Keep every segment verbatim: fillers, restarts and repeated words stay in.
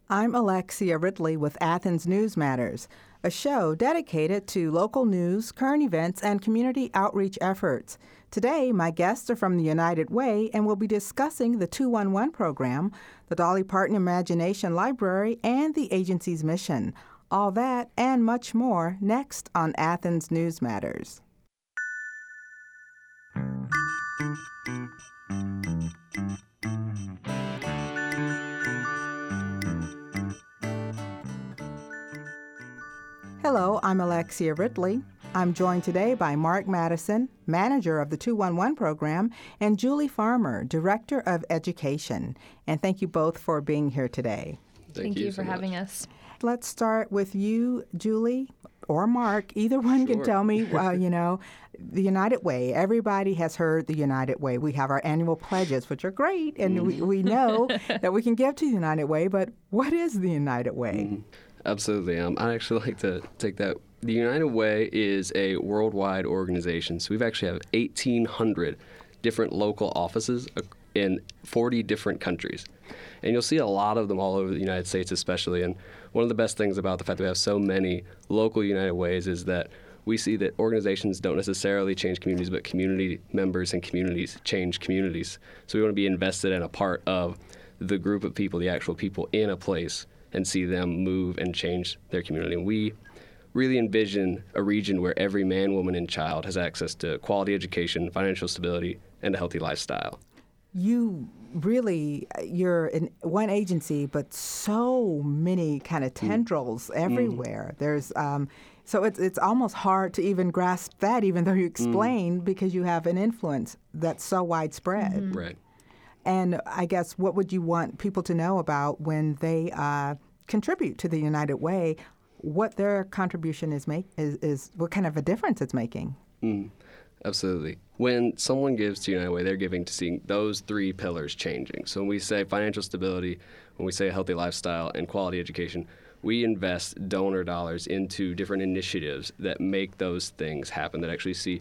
I'm Alexia Ridley with Athens News Matters, a show dedicated to local news, current events, and community outreach efforts. Today, my guests are from the United Way, and we'll be discussing the two one one program, the Dolly Parton Imagination Library, and the agency's mission. All that and much more next on Athens News Matters. Hello, I'm Alexia Ridley. I'm joined today by Mark Madison, manager of the two one one program, and Julie Farmer, director of education. And thank you both for being here today. Thank, Thank you, you for so having much. us. Let's start with you, Julie, or Mark. Either one Sure. can tell me, uh, you know, the United Way. Everybody has heard the United Way. We have our annual pledges, which are great, and Mm-hmm. we, we know that we can give to the United Way, but what is the United Way? Mm-hmm. Absolutely. Um, I'd actually like to take that. The United Way is a worldwide organization. So we've actually have eighteen hundred different local offices in forty different countries. And you'll see a lot of them all over the United States especially. And one of the best things about the fact that we have so many local United Ways is that we see that organizations don't necessarily change communities, but community members and communities change communities. So we want to be invested in a part of the group of people, the actual people in a place, and see them move and change their community. And we really envision a region where every man, woman, and child has access to quality education, financial stability, and a healthy lifestyle. You really, you're in one agency, but so many kind of tendrils mm. everywhere. Mm. There's, um, so it's it's almost hard to even grasp that, even though you explain, mm. because you have an influence that's so widespread. Mm-hmm. Right. And I guess what would you want people to know about when they uh, contribute to the United Way, what their contribution is make is, is what kind of a difference it's making? Mm, absolutely. When someone gives to United Way, they're giving to seeing those three pillars changing. So when we say financial stability, when we say a healthy lifestyle and quality education, we invest donor dollars into different initiatives that make those things happen, that actually see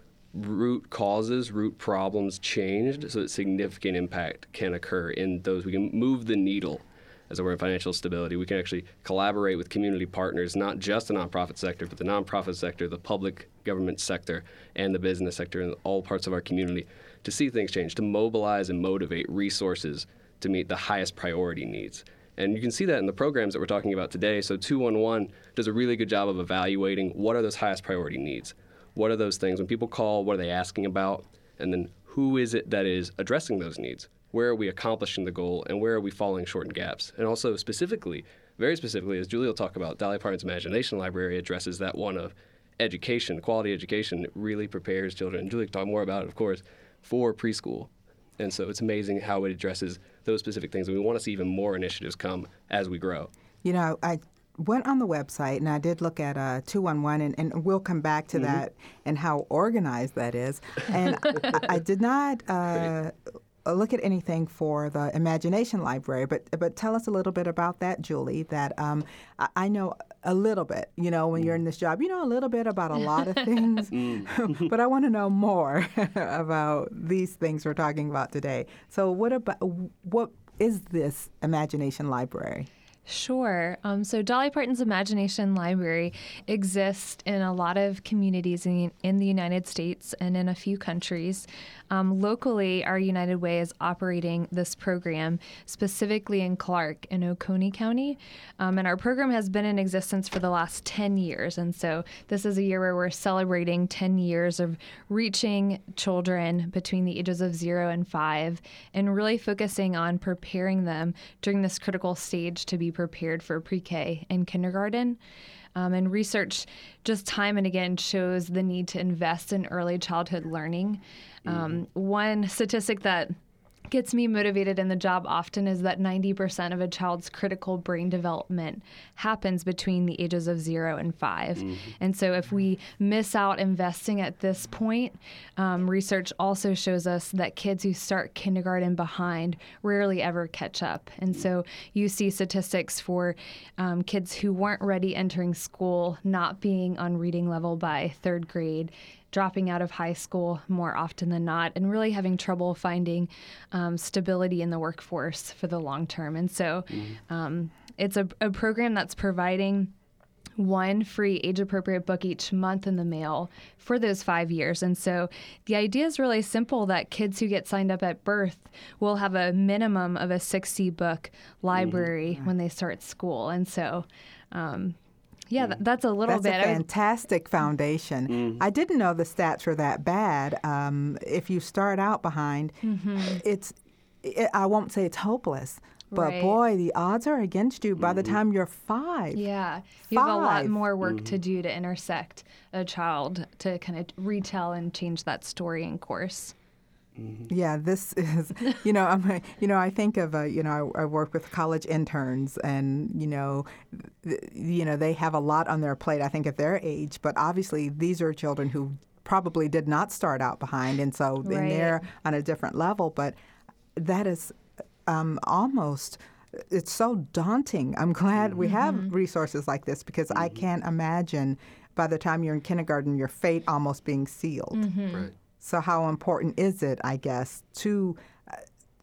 root causes, root problems changed so that significant impact can occur in those. We can move the needle. As we're in financial stability, we can actually collaborate with community partners, not just the nonprofit sector, but the nonprofit sector, the public government sector, and the business sector, and all parts of our community to see things change, to mobilize and motivate resources to meet the highest priority needs. And you can see that in the programs that we're talking about today. So two one one does a really good job of evaluating what are those highest priority needs. What are those things? When people call, what are they asking about? And then who is it that is addressing those needs? Where are we accomplishing the goal, and where are we falling short in gaps? And also specifically, very specifically, as Julie will talk about, Dolly Parton's Imagination Library addresses that one of education, quality education. It really prepares children, and Julie can talk more about it, of course, for preschool. And so it's amazing how it addresses those specific things, and we want to see even more initiatives come as we grow. You know, I went on the website, and I did look at uh, two one one, and, and we'll come back to mm-hmm. that and how organized that is. And I, I did not uh, look at anything for the Imagination Library, but but tell us a little bit about that, Julie, that um, I, I know a little bit. You know, when mm. you're in this job, you know a little bit about a lot of things, mm. but I want to know more about these things we're talking about today. So what about, what is this Imagination Library? Sure. Um, so Dolly Parton's Imagination Library exists in a lot of communities in, in the United States and in a few countries. Um, locally, our United Way is operating this program specifically in Clark in Oconee County. Um, and our program has been in existence for the last ten years. And so this is a year where we're celebrating ten years of reaching children between the ages of zero and five and really focusing on preparing them during this critical stage to be prepared for pre-K and kindergarten. Um, and research just time and again shows the need to invest in early childhood learning. Um, mm-hmm. One statistic that gets me motivated in the job often is that ninety percent of a child's critical brain development happens between the ages of zero and five. Mm-hmm. And so if we miss out investing at this point, um, research also shows us that kids who start kindergarten behind rarely ever catch up. And so you see statistics for um, kids who weren't ready entering school not being on reading level by third grade, dropping out of high school more often than not, and really having trouble finding um, stability in the workforce for the long term. And so mm-hmm. um, it's a, a program that's providing one free age-appropriate book each month in the mail for those five years. And so the idea is really simple, that kids who get signed up at birth will have a minimum of a sixty-book library mm-hmm. when they start school. And so, um, yeah, th- that's a little that's bit. That's a fantastic foundation. Mm-hmm. I didn't know the stats were that bad. Um, if you start out behind, mm-hmm. it's, it, I won't say it's hopeless, but right. boy, the odds are against you by mm-hmm. the time you're five. Yeah, you five. have a lot more work mm-hmm. to do to intersect a child to kind of retell and change that story and course. Mm-hmm. Yeah, this is, you know, I'm, you know, I think of, uh, you know, I, I work with college interns, and you know, th- you know, they have a lot on their plate. I think at their age, but obviously these are children who probably did not start out behind, and so right. then they're on a different level. But that is. Um, almost, it's so daunting. I'm glad mm-hmm. we have resources like this, because mm-hmm. I can't imagine by the time you're in kindergarten, your fate almost being sealed. Mm-hmm. Right. So how important is it, I guess, to uh,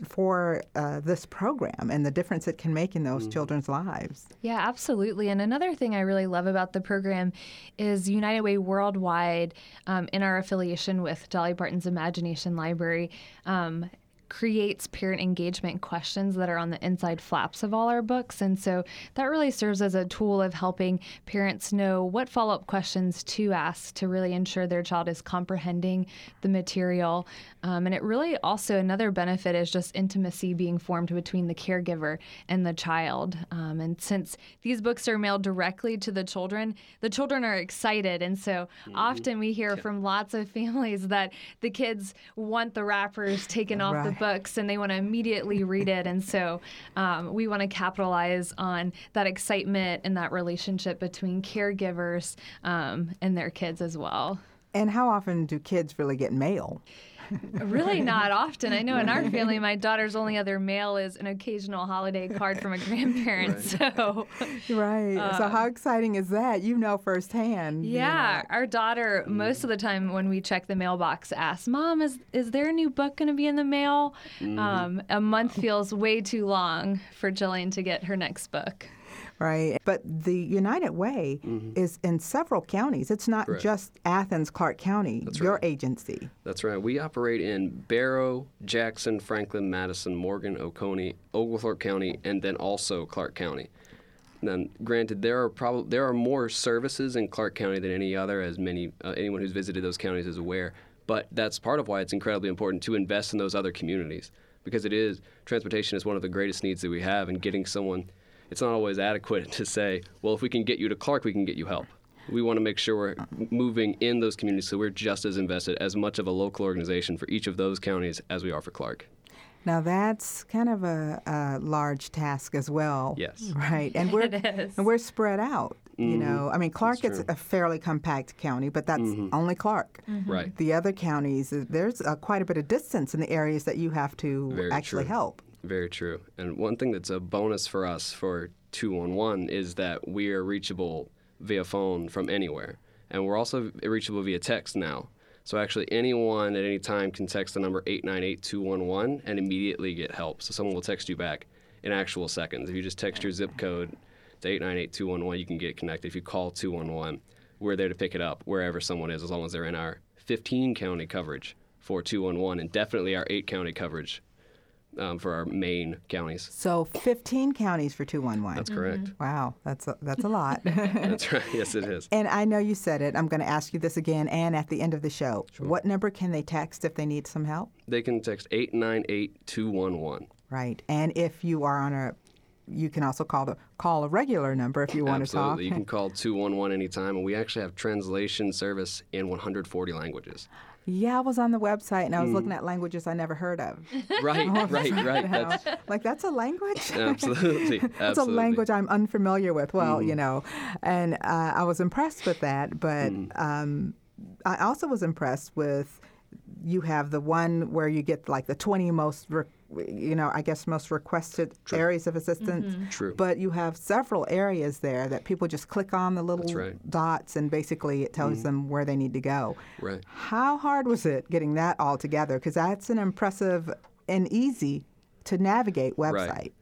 for uh, this program and the difference it can make in those mm-hmm. children's lives? Yeah, absolutely. And another thing I really love about the program is United Way Worldwide, um, in our affiliation with Dolly Parton's Imagination Library, um, creates parent engagement questions that are on the inside flaps of all our books. And so that really serves as a tool of helping parents know what follow-up questions to ask to really ensure their child is comprehending the material. Um, and it really also, another benefit is just intimacy being formed between the caregiver and the child. Um, and since these books are mailed directly to the children, the children are excited. And so mm-hmm. often we hear from lots of families that the kids want the wrappers taken off right. the books and they want to immediately read it. And so um, we want to capitalize on that excitement and that relationship between caregivers um, and their kids as well. And how often do kids really get mail? Really not often. I know in our family, my daughter's only other mail is an occasional holiday card from a grandparent. Right. So, right. Um, so how exciting is that? You know firsthand. Yeah. You know. Our daughter, most of the time when we check the mailbox, asks, Mom, is, is there a new book going to be in the mail? Mm-hmm. Um, a month feels way too long for Jillian to get her next book. Right. But the United Way mm-hmm. is in several counties. It's not Correct. Just Athens, Clark County, That's your right. agency. That's right. We operate in Barrow, Jackson, Franklin, Madison, Morgan, Oconee, Oglethorpe County, and then also Clark County. And then, granted, there are prob- there are more services in Clark County than any other, as many uh, anyone who's visited those counties is aware. But that's part of why it's incredibly important to invest in those other communities, because it is transportation is one of the greatest needs that we have, and getting someone. It's not always adequate to say, well, if we can get you to Clark, we can get you help. We want to make sure we're moving in those communities so we're just as invested, as much of a local organization for each of those counties as we are for Clark. Now, that's kind of a, a large task as well. Yes. Right. And we're, it is. And we're spread out. Mm-hmm. You know, I mean, Clark is a fairly compact county, but that's mm-hmm. only Clark. Mm-hmm. Right. The other counties, there's uh, quite a bit of distance in the areas that you have to Very actually true. help. Very true. And one thing that's a bonus for us for two one one is that we are reachable via phone from anywhere. And we're also reachable via text now. So actually anyone at any time can text the number eight nine eight two one one and immediately get help. So someone will text you back in actual seconds. If you just text your zip code to eight nine eight two one one, you can get connected. If you call two one one, we're there to pick it up wherever someone is, as long as they're in our fifteen county coverage for two one one, and definitely our eight county coverage Um, for our main counties. So fifteen counties for two one one. That's correct. Mm-hmm. Wow, that's a, that's a lot. That's right. Yes, it is. And I know you said it. I'm going to ask you this again and at the end of the show. Sure. What number can they text if they need some help? They can text eight nine eight two one one. Right. And if you are on a, you can also call the call a regular number if you want Absolutely. to talk. You can call two one one anytime, and we actually have translation service in one hundred forty languages. Yeah, I was on the website and I was mm. looking at languages I never heard of. Right, right, right. That's, like, that's a language? Absolutely. That's absolutely. a language I'm unfamiliar with. Well, mm. you know, and uh, I was impressed with that. But mm. um, I also was impressed with, you have the one where you get like the twenty most, re- you know, I guess most requested True. Areas of assistance. Mm-hmm. True. But you have several areas there that people just click on the little right. dots and basically it tells mm-hmm. them where they need to go. Right. How hard was it getting that all together? Because that's an impressive and easy to navigate website. Right.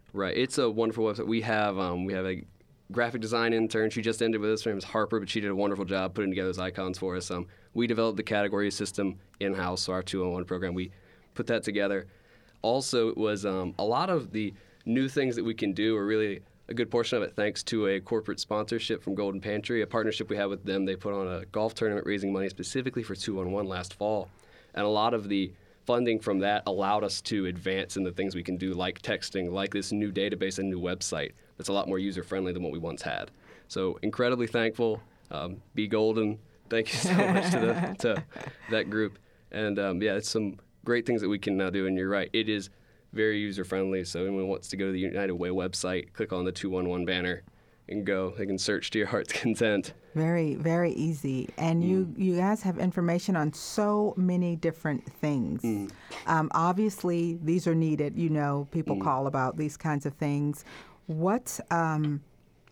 Right. It's a wonderful website. We have um, we have a graphic design intern. She just ended with us. Her name is Harper, but she did a wonderful job putting together those icons for us. Um, we developed the category system in-house, so our two oh one program, we put that together. Also, it was um, a lot of the new things that we can do are really a good portion of it thanks to a corporate sponsorship from Golden Pantry, a partnership we have with them. They put on a golf tournament raising money specifically for two one one last fall. And a lot of the funding from that allowed us to advance in the things we can do, like texting, like this new database and new website that's a lot more user-friendly than what we once had. So incredibly thankful. Um, be golden. Thank you so much to, the, to that group. And um, yeah, it's some great things that we can now do. And you're right, it is very user-friendly. So anyone wants to go to the United Way website, click on the two one one banner and go. They can search to your heart's content. Very, very easy. And mm. you, you guys have information on so many different things. Mm. Um, obviously, these are needed. You know, people mm. call about these kinds of things. What, um,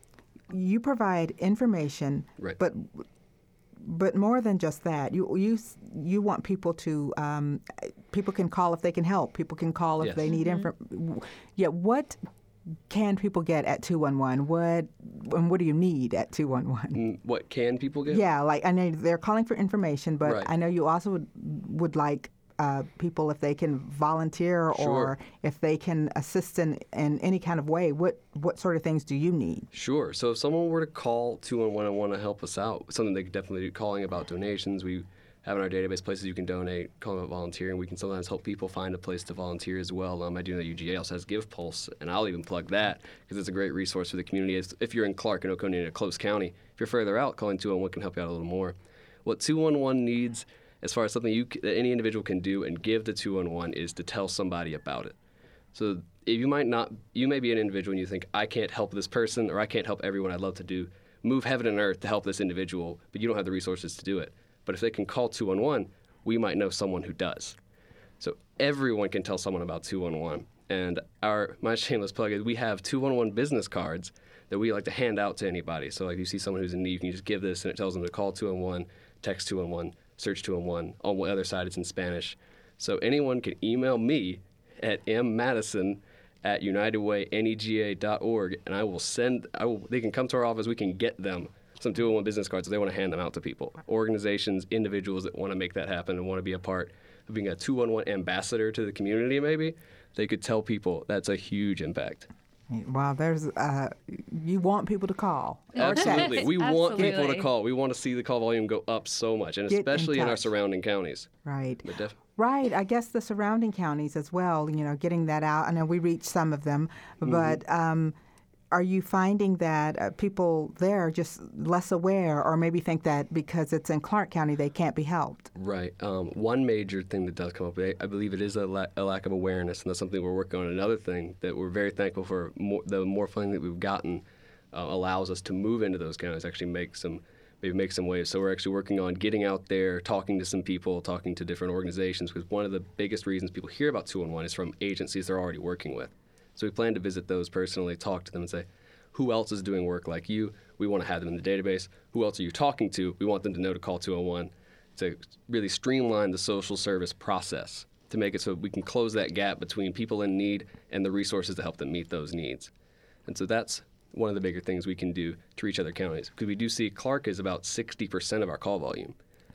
you provide information, right. but but more than just that. You you you want people to, um, people can call if they can help. People can call if yes. they need mm-hmm. info. Yeah, what can people get at two one one? What and what do you need at two one one? What can people get? Yeah, like I know they're calling for information, but right. I know you also would, would like uh, people if they can volunteer sure. or if they can assist in, in any kind of way. What what sort of things do you need? Sure. So if someone were to call two one one and want to help us out, something they could definitely do, calling about donations. We have in our database places you can donate, calling about volunteering. We can sometimes help people find a place to volunteer as well. Um, I do know U G A also has GivePulse, and I'll even plug that because it's a great resource for the community. If you're in Clark and Oconee in a close county, if you're further out, calling two one one can help you out a little more. What two one one needs, as far as something you that any individual can do and give to two one one, is to tell somebody about it. So if you might not, you may be an individual and you think, I can't help this person or I can't help everyone I'd love to do. Move heaven and earth to help this individual, but you don't have the resources to do it. But if they can call two one one, we might know someone who does. So everyone can tell someone about two one one. And our my shameless plug is we have two one one business cards that we like to hand out to anybody. So like you see someone who's in need, you can just give this and it tells them to call two one one, text two one one, search two one one. On the other side, it's in Spanish. So anyone can email me at m madison at united way nega dot org, and I will send, I will, they can come to our office, we can get them some two oh one business cards if they want to hand them out to people. Organizations, individuals that want to make that happen and want to be a part of being a two one one ambassador to the community maybe, they could tell people. That's a huge impact. Wow, there's, uh, you want people to call. Absolutely. We Absolutely. want people to call. We want to see the call volume go up so much, and Get especially in in our touch. surrounding counties. Right. But def- Right. I guess the surrounding counties as well, you know, getting that out. I know we reach some of them, Mm-hmm. but um, are you finding that uh, people there are just less aware or maybe think that because it's in Clark County they can't be helped? Right. Um, one major thing that does come up, I I believe it is a, la- a lack of awareness, and that's something we're working on. Another thing that we're very thankful for, more, the more funding that we've gotten uh, allows us to move into those counties, actually make some maybe make some waves. So we're actually working on getting out there, talking to some people, talking to different organizations, because one of the biggest reasons people hear about two one one is from agencies they're already working with. So we plan to visit those personally, talk to them and say, who else is doing work like you? We want to have them in the database. Who else are you talking to? We want them to know to call two oh one to really streamline the social service process to make it so we can close that gap between people in need and the resources to help them meet those needs. And so that's one of the bigger things we can do to reach other counties. Because we do see Clark is about sixty percent of our call volume.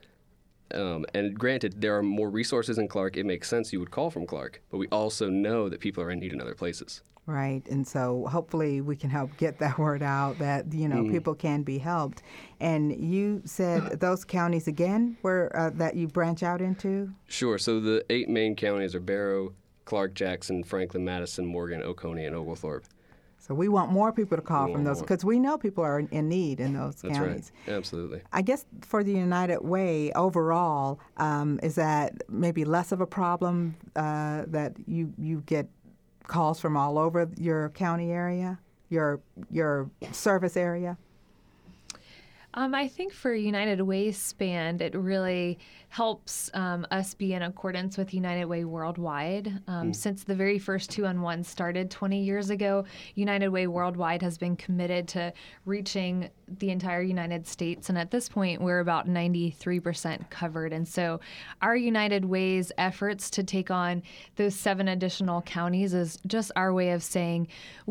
Um, and granted, there are more resources in Clark. It makes sense you would call from Clark. But we also know that people are in need in other places. Right. And so hopefully we can help get that word out that, you know, mm. people can be helped. And you said those counties again where uh, that you branch out into? Sure. So the eight main counties are Barrow, Clark, Jackson, Franklin, Madison, Morgan, Oconee, and Oglethorpe. So we want more people to call We from those want because we know people are in, in need in those That's counties. Right. Absolutely. I guess for the United Way overall, um, is that maybe less of a problem uh, that you you get calls from all over your county area, your your service area? Um, I think for United Way's span, it really helps um, us be in accordance with United Way Worldwide. Um, mm. Since the very first two on one started twenty years ago, United Way Worldwide has been committed to reaching the entire United States. And at this point, we're about ninety-three percent covered. And so our United Way's efforts to take on those seven additional counties is just our way of saying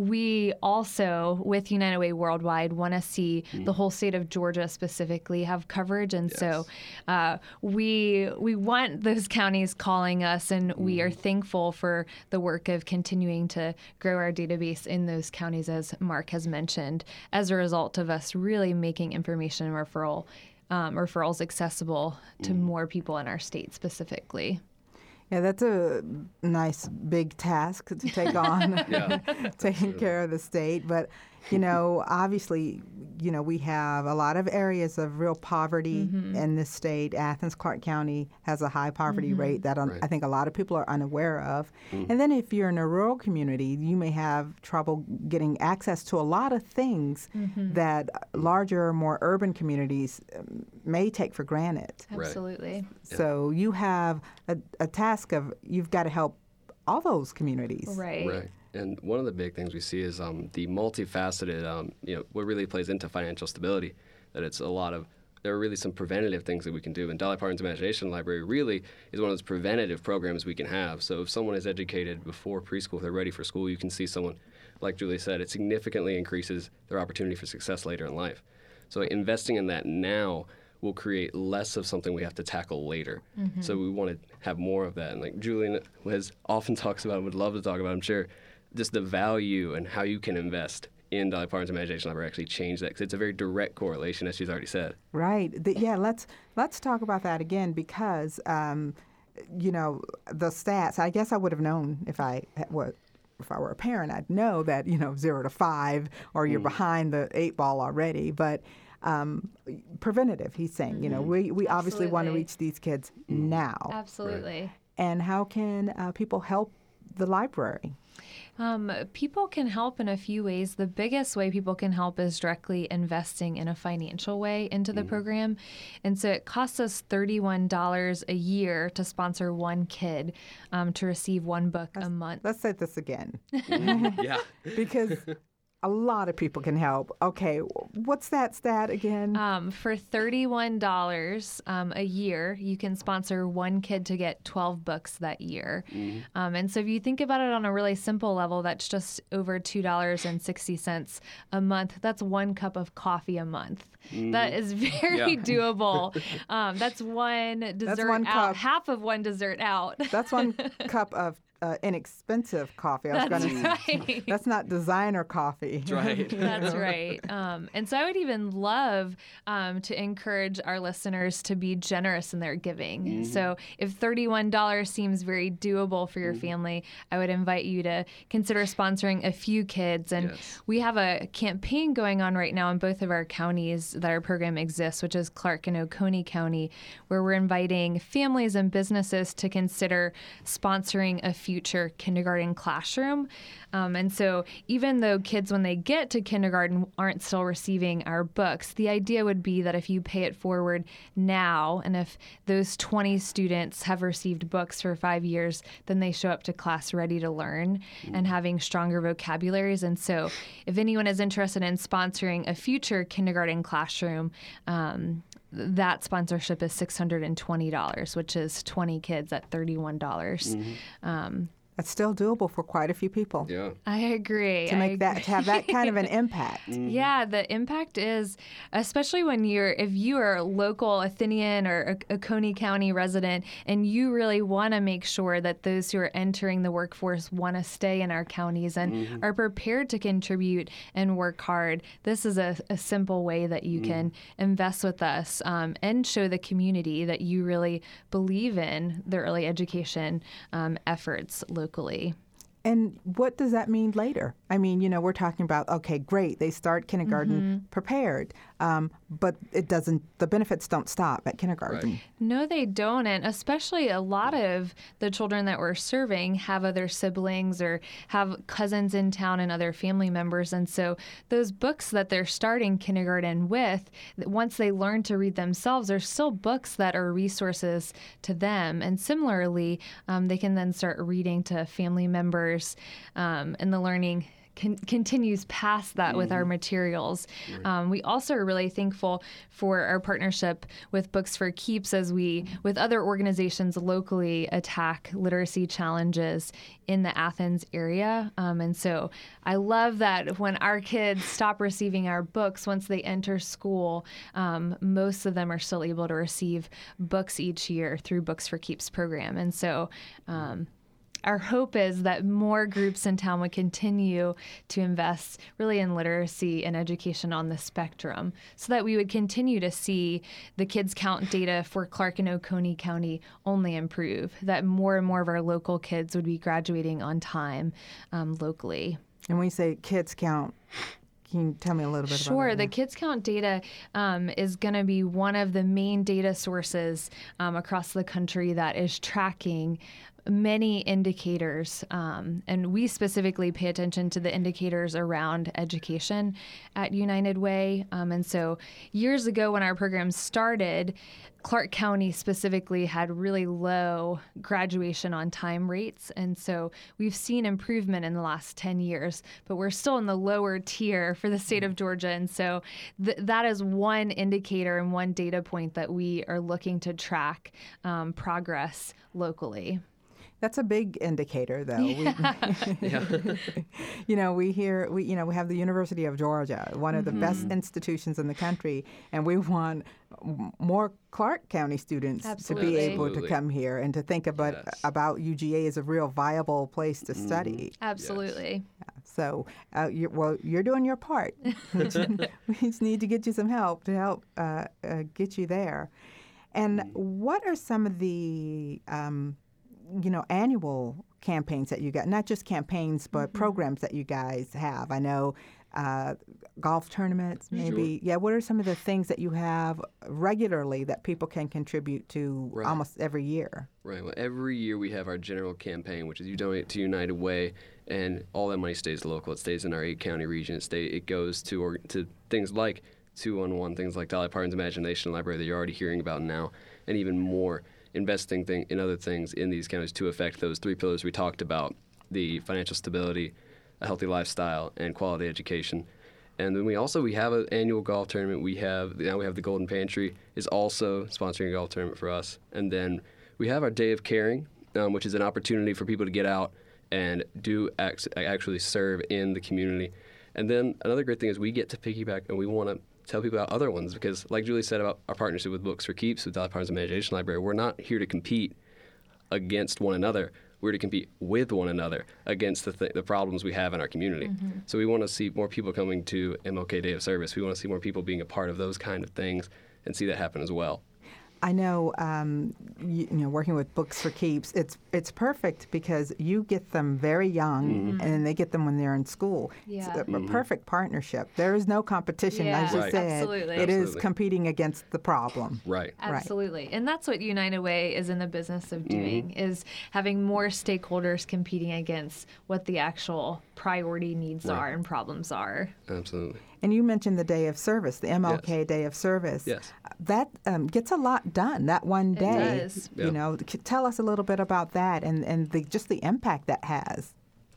we also, with United Way Worldwide, want to see mm. the whole state of Georgia specifically have coverage. And yes. so uh, we we want those counties calling us, and mm. we are thankful for the work of continuing to grow our database in those counties, as Mark has mentioned, as a result of us really making information and referral um, referrals accessible to mm. more people in our state specifically. Yeah, that's a nice big task to take on, yeah, taking care of the state. But, you know, obviously, you know, we have a lot of areas of real poverty mm-hmm. in this state. Athens, Clarke County has a high poverty mm-hmm. rate that um, right. I think a lot of people are unaware of. Mm. And then if you're in a rural community, you may have trouble getting access to a lot of things mm-hmm. that larger, more urban communities may take for granted. Absolutely. So you have a, a task of you've got to help all those communities. Right. Right. And one of the big things we see is um, the multifaceted, um, you know, what really plays into financial stability, that it's a lot of, there are really some preventative things that we can do. And Dolly Parton's Imagination Library really is one of those preventative programs we can have. So if someone is educated before preschool, if they're ready for school, you can see someone, like Julie said, it significantly increases their opportunity for success later in life. So investing in that now will create less of something we have to tackle later. Mm-hmm. So we want to have more of that. And like Julian has often talks about and would love to talk about, I'm sure, just the value and how you can invest in Dolly Parton's Imagination Library actually change that, because it's a very direct correlation, as she's already said. Right. The, yeah, let's let's talk about that again, because, um, you know, the stats, I guess I would have known if I were, if I were a parent, I'd know that, you know, zero to five, or you're mm. behind the eight ball already. But Um, preventative, he's saying. Mm-hmm. You know, we, we obviously want to reach these kids mm. now. Absolutely. Right. And how can uh, people help the library? Um, people can help in a few ways. The biggest way people can help is directly investing in a financial way into the mm-hmm. program. And so it costs us thirty-one dollars a year to sponsor one kid um, to receive one book let's, a month. Let's say this again. yeah. Because a lot of people can help. Okay, what's that stat again? Um, for thirty-one dollars um, a year, you can sponsor one kid to get twelve books that year. Mm-hmm. Um, and so if you think about it on a really simple level, that's just over two dollars and sixty cents a month. That's one cup of coffee a month. Mm-hmm. That is very yeah. doable. Um, that's one dessert that's one out, cup. half of one dessert out. That's one cup of Uh, inexpensive coffee. I was That's gonna, right. That's not designer coffee. That's right. That's right. Um, and so I would even love um, to encourage our listeners to be generous in their giving. Mm-hmm. So if thirty-one dollars seems very doable for your mm-hmm. family, I would invite you to consider sponsoring a few kids. And yes. we have a campaign going on right now in both of our counties that our program exists, which is Clarke and Oconee County, where we're inviting families and businesses to consider sponsoring a few future kindergarten classroom. Um, and so even though kids, when they get to kindergarten, aren't still receiving our books, the idea would be that if you pay it forward now, and if those twenty students have received books for five years, then they show up to class ready to learn mm. and having stronger vocabularies. And so if anyone is interested in sponsoring a future kindergarten classroom, um, that sponsorship is six hundred twenty dollars, which is twenty kids at thirty-one dollars. Mm-hmm. Um, That's still doable for quite a few people. Yeah, I agree. To make I that, agree. to have that kind of an impact. Mm-hmm. Yeah, the impact is, especially when you're, if you are a local Athenian or a, a Oconee County resident, and you really want to make sure that those who are entering the workforce want to stay in our counties and mm-hmm. are prepared to contribute and work hard. This is a, a simple way that you mm-hmm. can invest with us um, and show the community that you really believe in the early education um, efforts locally. And what does that mean later? I mean, you know, we're talking about, okay, great, they start kindergarten mm-hmm. prepared, um, but it doesn't, the benefits don't stop at kindergarten. Right. No, they don't. And especially a lot of the children that we're serving have other siblings or have cousins in town and other family members. And so those books that they're starting kindergarten with, once they learn to read themselves, are still books that are resources to them. And similarly, um, they can then start reading to family members. Um, and the learning con- continues past that mm-hmm. with our materials. Right. Um, we also are really thankful for our partnership with Books for Keeps as we, with other organizations locally, attack literacy challenges in the Athens area. Um, and so I love that when our kids stop receiving our books, once they enter school, um, most of them are still able to receive books each year through Books for Keeps program. And so um, our hope is that more groups in town would continue to invest really in literacy and education on the spectrum so that we would continue to see the kids count data for Clark and Oconee County only improve, that more and more of our local kids would be graduating on time um, locally. And when you say kids count, can you tell me a little bit sure, about that? Sure. The Kids Count data um, is going to be one of the main data sources um, across the country that is tracking many indicators, um, and we specifically pay attention to the indicators around education at United Way. Um, and so years ago when our program started, Clark County specifically had really low graduation on time rates. And so we've seen improvement in the last ten years, but we're still in the lower tier for the state of Georgia. And so th- that is one indicator and one data point that we are looking to track um, progress locally. That's a big indicator, though. Yeah. We, yeah. You know, we hear, we you know, we have the University of Georgia, one of mm-hmm. the best institutions in the country, and we want more Clark County students Absolutely. to be able Absolutely. to come here and to think about Yes. about U G A as a real viable place to study. Absolutely. Yeah. So, uh, you're, well, you're doing your part. We just need to get you some help to help uh, uh, get you there. And what are some of the um, you know, annual campaigns that you got, not just campaigns, but mm-hmm. programs that you guys have? I know uh, golf tournaments, maybe. Sure. Yeah, what are some of the things that you have regularly that people can contribute to Right. almost every year? Right. Well, every year we have our general campaign, which is you donate to United Way, and all that money stays local. It stays in our eight county region. It, stay, it goes to or, to things like two one one, things like Dolly Parton's Imagination Library that you're already hearing about now, and even more. Investing thing in other things in these counties to affect those three pillars we talked about: the financial stability, a healthy lifestyle, and quality education. And then we also we have an annual golf tournament. We have now we have the Golden Pantry is also sponsoring a golf tournament for us. And then we have our Day of Caring, um, which is an opportunity for people to get out and do act- actually serve in the community. And then another great thing is we get to piggyback and we want to tell people about other ones, because like Julie said about our partnership with Books for Keeps, with Dolly Parton's Imagination Library, we're not here to compete against one another. We're to compete with one another against the, th- the problems we have in our community. Mm-hmm. So we want to see more people coming to M L K Day of Service. We want to see more people being a part of those kind of things and see that happen as well. I know, um, you, you know, working with Books for Keeps, it's it's perfect because you get them very young, mm-hmm. and they get them when they're in school. Yeah. It's a, mm-hmm. a perfect partnership. There is no competition, Yeah. as you Right. said. Absolutely. It is Absolutely. competing against the problem. Right. Absolutely. And that's what United Way is in the business of doing, mm-hmm. is having more stakeholders competing against what the actual priority needs Right. are and problems are. Absolutely. And you mentioned the Day of Service, the M L K Yes. Day of Service. Yes. That um, gets a lot done, that one It day. does. You Yeah. know, c- tell us a little bit about that and, and the, just the impact that has.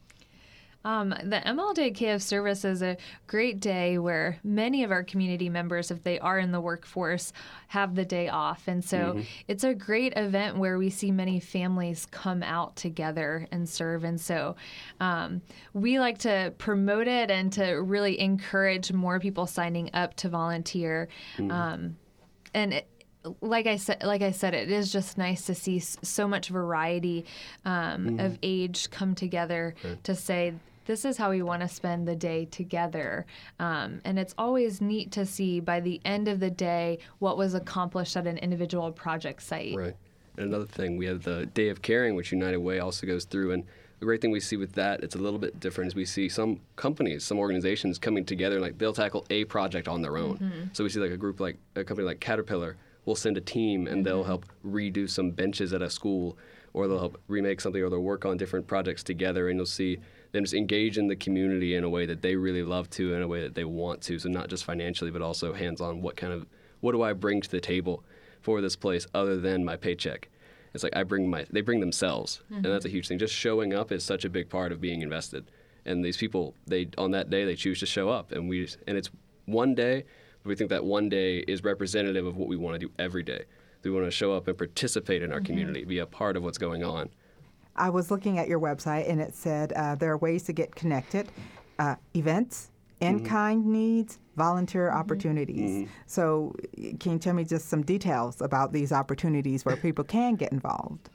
Um, the M L K of Service is a great day where many of our community members, if they are in the workforce, have the day off. And so mm-hmm. it's a great event where we see many families come out together and serve. And so um, we like to promote it and to really encourage more people signing up to volunteer. Mm-hmm. Um, and it, Like I said, like I said, it is just nice to see so much variety um, mm-hmm. of age come together okay. to say, this is how we want to spend the day together. Um, and it's always neat to see by the end of the day what was accomplished at an individual project site. Right. And another thing, we have the Day of Caring, which United Way also goes through. And the great thing we see with that, it's a little bit different, is we see some companies, some organizations coming together, like they'll tackle a project on their own. Mm-hmm. So we see like a group like a company like Caterpillar will send a team and mm-hmm. they'll help redo some benches at a school, or they'll help remake something, or they'll work on different projects together, and you'll see them just engage in the community in a way that they really love to, in a way that they want to. So not just financially, but also hands-on. What kind of, what do I bring to the table for this place other than my paycheck? It's like I bring my, they bring themselves, mm-hmm. and that's a huge thing. Just showing up is such a big part of being invested. And these people, they on that day, they choose to show up, and we, just, and it's one day, but we think that one day is representative of what we want to do every day. We want to show up and participate in our mm-hmm. community, be a part of what's going on. I was looking at your website, and it said uh, there are ways to get connected, uh, events, in-kind mm-hmm. needs, volunteer mm-hmm. opportunities. Mm-hmm. So can you tell me just some details about these opportunities where people can get involved?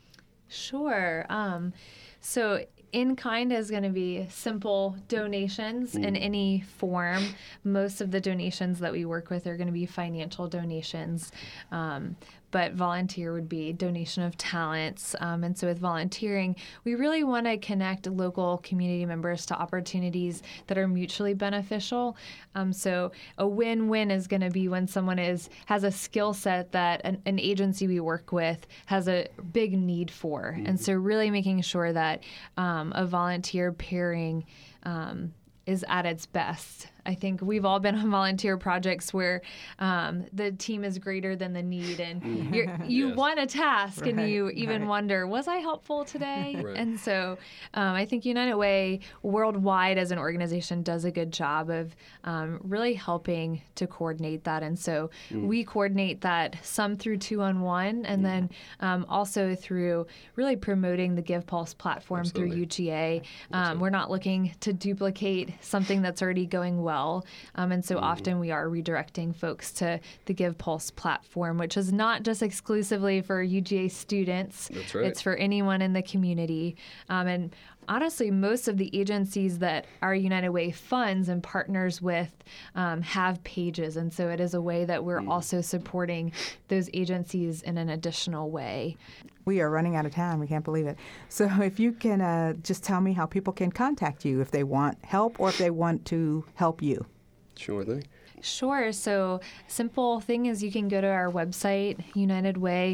Sure. Um, so in-kind is going to be simple donations mm. in any form. Most of the donations that we work with are going to be financial donations. Um, but volunteer would be donation of talents. Um, and so with volunteering, we really want to connect local community members to opportunities that are mutually beneficial. Um, so a win-win is going to be when someone is has a skill set that an, an agency we work with has a big need for. Mm-hmm. And so really making sure that um, a volunteer pairing um, is at its best. I think we've all been on volunteer projects where um, the team is greater than the need, and you're, you yes. want a task, right. and you even right. wonder, was I helpful today? Right. And so um, I think United Way worldwide as an organization does a good job of um, really helping to coordinate that. And so mm. we coordinate that some through two on one, and mm. then um, also through really promoting the GivePulse platform Absolutely. Through U G A. Um, we're not looking to duplicate something that's already going well. Well. Um, and so mm-hmm. often we are redirecting folks to the GivePulse platform, which is not just exclusively for U G A students. That's right. It's for anyone in the community. Um, and honestly, most of the agencies that our United Way funds and partners with um, have pages. And so it is a way that we're mm. also supporting those agencies in an additional way. We are running out of time. We can't believe it. So if you can uh, just tell me how people can contact you if they want help or if they want to help you. Sure thing. Sure. So simple thing is you can go to our website, united way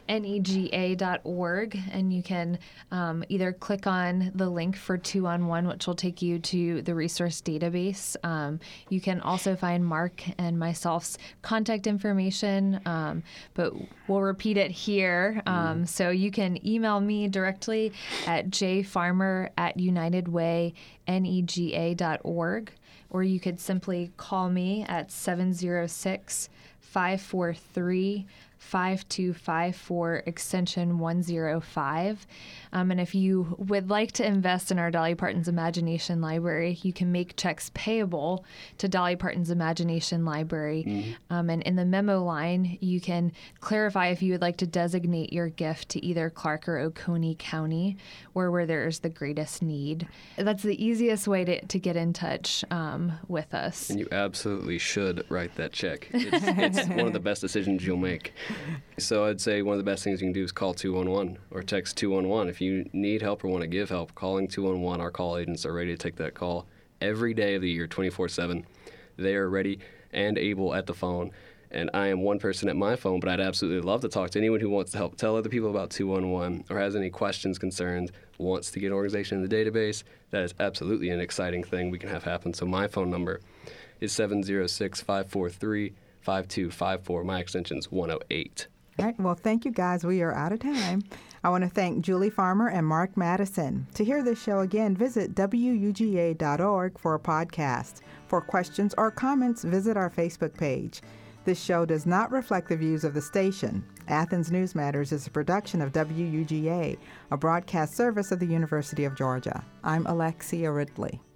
nega dot org, and you can um, either click on the link for two on one, which will take you to the resource database. Um, you can also find Mark and myself's contact information, um, but we'll repeat it here. Um, mm. So you can email me directly at jfarmer at united way nega dot org. Or you could simply call me at seven zero six, five four three, five two five four, extension one zero five. Um, and if you would like to invest in our Dolly Parton's Imagination Library, you can make checks payable to Dolly Parton's Imagination Library. Mm-hmm. Um, and in the memo line, you can clarify if you would like to designate your gift to either Clark or Oconee County, or where there is the greatest need. That's the easiest way to, to get in touch um, with us. And you absolutely should write that check. It's, it's one of the best decisions you'll make. So I'd say one of the best things you can do is call two one one or text two one one. If you need help or want to give help, calling two one one, our call agents are ready to take that call every day of the year, twenty-four seven. They are ready and able at the phone. And I am one person at my phone, but I'd absolutely love to talk to anyone who wants to help tell other people about two one one or has any questions, concerns, wants to get an organization in the database. That is absolutely an exciting thing we can have happen. So my phone number is seven zero six, five four three, five two five four. My extension's one oh eight. All right. Well, thank you, guys. We are out of time. I want to thank Julie Farmer and Mark Madison. To hear this show again, visit W U G A dot org for a podcast. For questions or comments, visit our Facebook page. This show does not reflect the views of the station. Athens News Matters is a production of W U G A, a broadcast service of the University of Georgia. I'm Alexia Ridley.